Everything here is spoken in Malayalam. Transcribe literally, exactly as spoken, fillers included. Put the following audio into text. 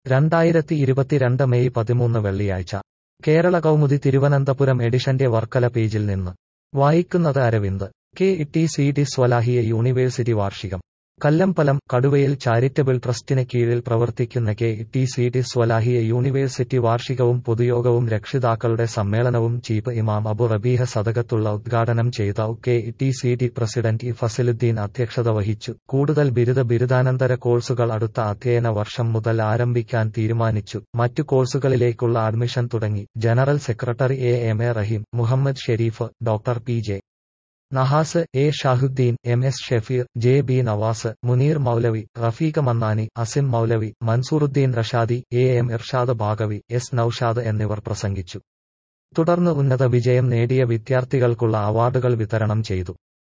രണ്ടായിരത്തി ഇരുപത്തിരണ്ട് മെയ് പതിമൂന്ന് വെള്ളിയാഴ്ച കേരള കൗമുദി തിരുവനന്തപുരം എഡിഷന്റെ വർക്കല പേജിൽ നിന്ന് വായിക്കുന്നത് Aravind. K T C T Swalahiya university വാർഷികം. കല്ലമ്പലം കടുവയിൽ ചാരിറ്റബിൾ ട്രസ്റ്റിന് കീഴിൽ പ്രവർത്തിക്കുന്ന K T C T Swalahiya university വാർഷികവും പൊതുയോഗവും രക്ഷിതാക്കളുടെ സമ്മേളനവും ചീഫ് ഇമാം അബു റബീഹ സദകത്തുള്ള ഉദ്ഘാടനം ചെയ്ത K T C T president E Fasiluddeen അധ്യക്ഷത വഹിച്ചു. കൂടുതൽ ബിരുദ ബിരുദാനന്തര കോഴ്സുകൾ അടുത്ത അധ്യയന വർഷം മുതൽ ആരംഭിക്കാൻ തീരുമാനിച്ചു. മറ്റു കോഴ്സുകളിലേക്കുള്ള അഡ്മിഷൻ തുടങ്ങി. General secretary A M A Raheem, Muhammad Shereef, doctor P J Nahas, A Shahuddeen, M S Shafeer, J B Navas, Muneer Moulavi, Rafeeq Mannani, Asim Moulavi, Mansooruddeen Rashadi, A M Irshad Baqavi, S Noushad എന്നിവർ പ്രസംഗിച്ചു. തുടർന്ന് ഉന്നത വിജയം നേടിയ വിദ്യാർത്ഥികൾക്കുള്ള അവാർഡുകൾ വിതരണം ചെയ്തു.